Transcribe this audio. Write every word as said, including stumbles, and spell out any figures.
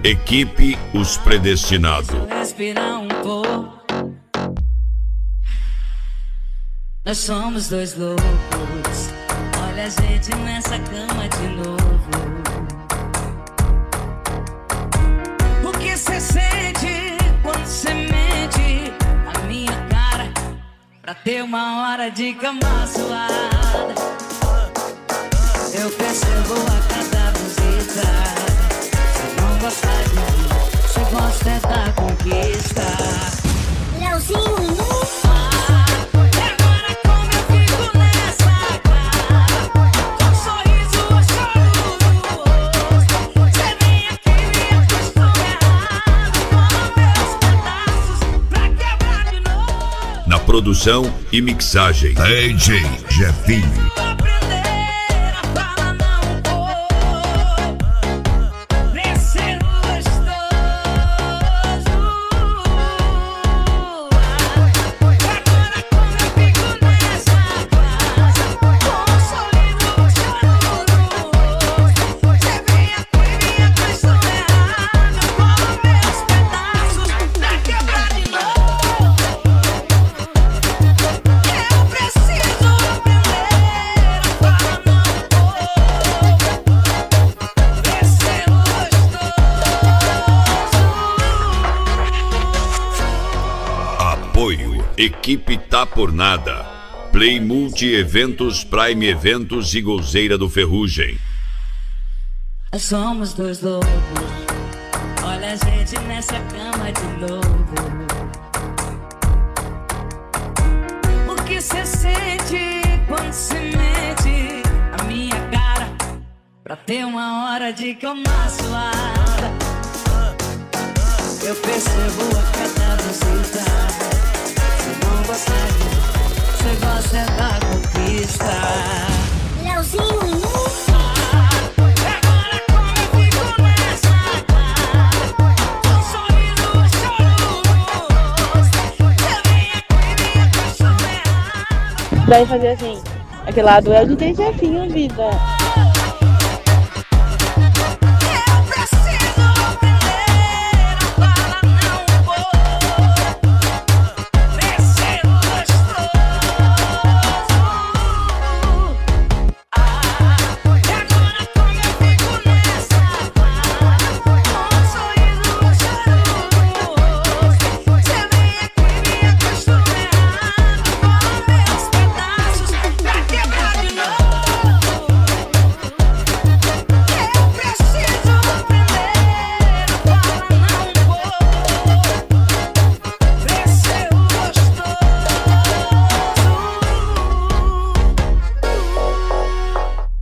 Equipe Os Predestinados. Respirar um pouco. Nós somos dois loucos. Olha a gente nessa cama de novo. O que cê sente quando cê mente na minha cara pra ter uma hora de cama suada? Eu percebo a cada visita. Cê não gosta de mim, cê gosta é da conquista. Leozinho nu. Na produção e mixagem, D J Jefinho. Apoio Equipe Tá Por Nada, Play Multi Eventos, Prime Eventos e Golzeira do Ferrugem. Nós somos dois loucos. Olha a gente nessa cama de novo. O que cê sente quando cê mente a minha cara pra ter uma hora de cama suada? Eu percebo a cada visita. Cê não gosta de mim, cê gosta é da conquista. Leozinho nu. Daí fazer assim, aquele lado é o D J Jefinho, vida.